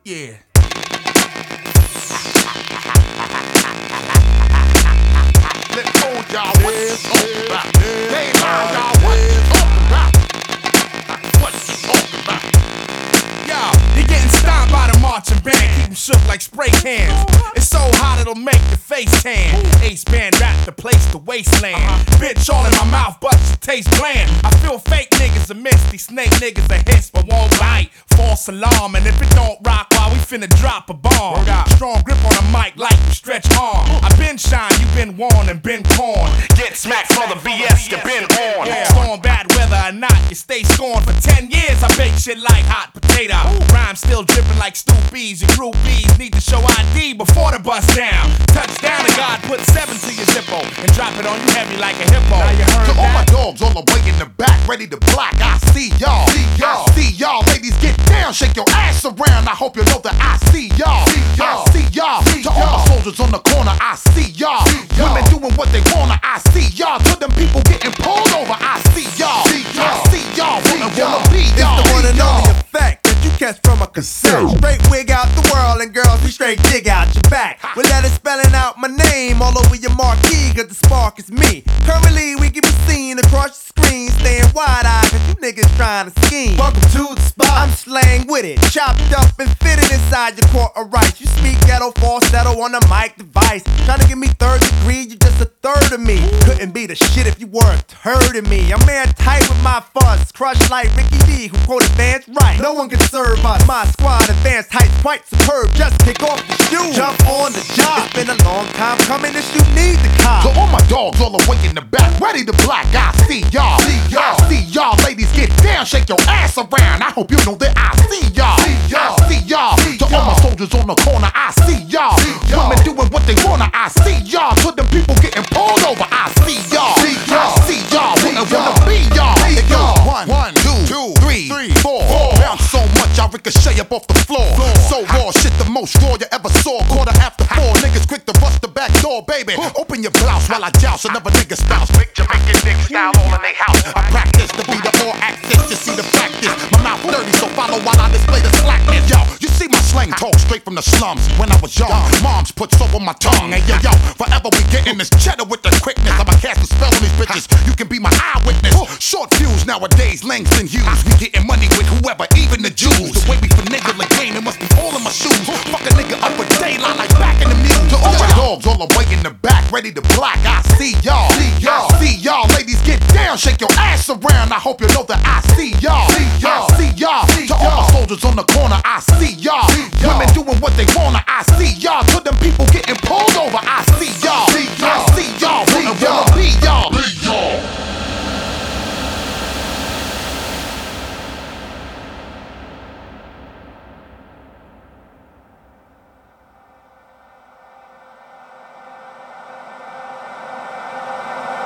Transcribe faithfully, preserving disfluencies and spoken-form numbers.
Yeah. Let's show y'all what it's all about. They know y'all what it's all about. What it's all about. Yo, you're getting stomped by the marching band. Keep them shook like spray cans. It's so hot it'll make your face tan. Ace band rap the place, the wasteland. Bitch all in my mouth, but she tastes bland. I feel fake niggas a miss. These snake niggas a hiss, but won't bite. False alarm, and if it don't rock, while we finna drop a bomb. Strong grip on the mic like you stretch arm. I been shine, you been warned and been corn. Get smacked for the B S you been on. Storm bad weather or not, you stay scorned. For ten years I bake shit like hot potato. Rhyme still dripping like stoopies. Your groupies need to show I D before the bust down. Touchdown and God put seven to your zippo and drop it on you heavy like a hippo. Now you heard To all my that? dogs all the way in the back, ready to block. I see y'all. I see y'all. Ladies, get down, shake your ass around. I hope you know that I see y'all. I see y'all. To all my soldiers on the corner, I see y'all. Women doing what they wanna, I see y'all. To them people getting pulled over, I see y'all. I see y'all. Wanna wanna be y'all. It's the one and only effect that you catch from a cassette. Straight wig out the world and girls, we straight dig out your back. We let it spelling out my name all over your marquee, cause the spark is me. Currently we can be seen across the screen, staying wide-eyed cause you niggas trying to scheme. Welcome to the spot, I'm slang with it, chopped up and fitted inside your court of rights. You speak ghetto falsetto on a mic device, trying to give me third degree, you just a third of me. Couldn't be the shit if you were a turd of me. I'm airtight with my fuzz, crushed like Ricky D who quote advanced right. No one can serve us, my squad advanced heights quite superb. Just kick off the shoes, jump on the job. It's been a long time coming, this you need the cop. To all my dogs all the way in the back, ready to block. I see y'all. I see y'all. Ladies, get down, shake your ass around. I hope you know that I see y'all. I see y'all. To all my soldiers on the corner, I see y'all. Women doing what they wanna, I see y'all. To them people getting pulled over, I see y'all. I see y'all. Wanna wanna be y'all. It goes one, one, two, two, three, four. Bounce so much I ricochet up off the floor. So raw, shit the most raw you ever saw. Quarter after four, niggas quick to bust the back door, baby. Open your blouse while I joust another nigga spouse. Big Jamaican dick style all in they house. I practice to be the all access, you see the practice. My mouth dirty, so follow while I display the slackness. Yo, you see my slang talk straight from the slums. When I was young, moms put soap on my tongue. Hey yo, yo, forever we getting this cheddar with the quickness. I'ma cast a spell on these bitches. You can be my eyewitness. Short fuse nowadays, Langston Hughes. We getting money with whoever, even the Jews. The way we finagle the game, it must be all in my shoes. Fuck a nigga up a daylight like back in the mule. To all my dogs all the way in the back, ready to block. I see y'all. I see y'all. Ladies, get down, shake your ass around. I hope you know that I see y'all. I see y'all. To all my soldiers on the corner, I see y'all. Women doing what they wanna, I see y'all. To them people getting pulled over, I see y'all.